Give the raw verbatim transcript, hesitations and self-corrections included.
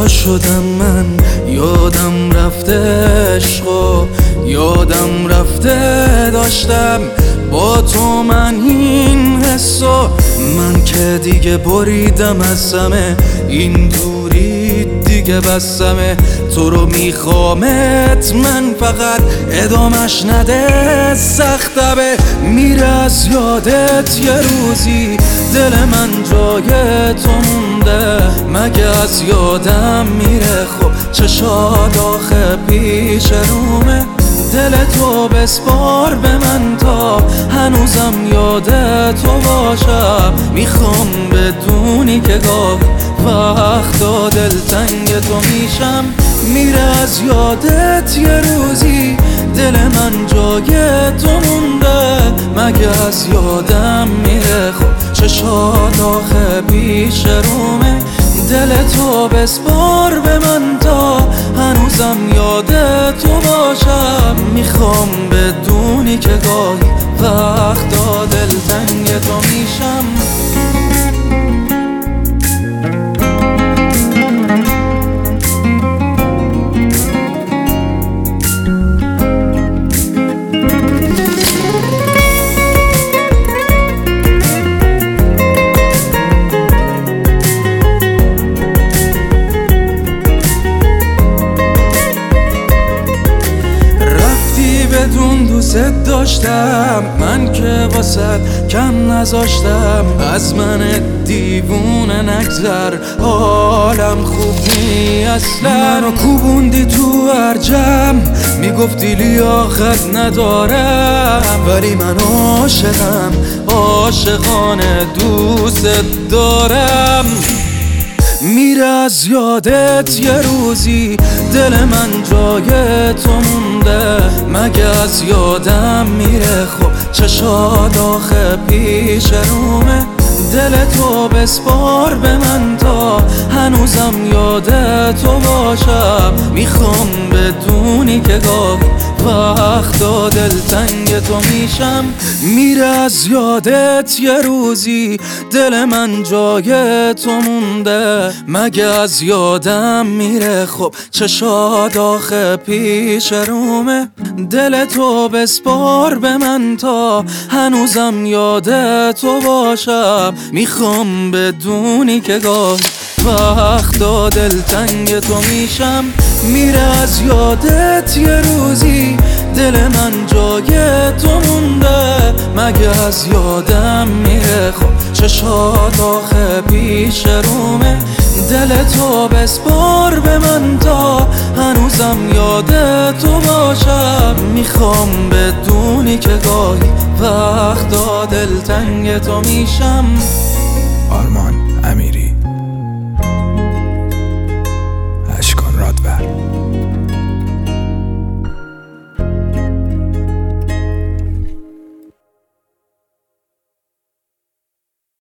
جدا شدم من، یادم رفته عشق و یادم رفته داشتم با تو من این حسو. من که دیگه بریدم از همه این دوری دیگه بسمه، تو رو میخوامت من فقط ادامش نده سختبه. میره از یادت یه روزی دل من جای تو مونده، مگه از یادم میره خب چشات آخه پیش رومه. دل تو بسپار به من تا هنوزم یاد تو باشم، میخوام بدونی که گاه وقتا دلتنگ تو میشم. میره از یادت یه روزی دل من جای تو مونده، مگه از یادم میره خب چشات آخه پیش رومه. دل تو بسپار به من تا هنوزم یاد تو باشم، میخوام بدونی که گاهی وقتا دلتنگ تو میشم. بدون دوست داشتم من که واسد کم نذاشتم، از من دیوونه نگذر حالم خوب نی اصلا. منو کوبوندی تو ارجم میگفتی لیاقت ندارم، ولی من عاشقم عاشقانه دوست دارم. میره از یادت یه روزی دل من جای تو مونده، مگه از یادم میره خب چشات آخه پیش رومه. دل تو بسپار به من تا هنوزم یاد تو باشم، میخوام بدونی که گاه وقتا دلتنگ تو میشم. میره از یادت یه روزی دل من جای تو مونده، مگه از یادم میره خب چشات آخه پیش رومه. دل تو بسپار به من تا هنوزم یاد تو باشم، میخوام بدونی که گاه وقتا دلتنگ تو میشم. میره از یادت یه روزی دل من جای تو مونده، مگه از یادم میره خب چشات آخه پیش رومه. دل تو بسپار به من تا هنوزم یاد تو باشم، میخوام بدونی که گاهی وقتا دلتنگ تو میشم. آرمان امیری.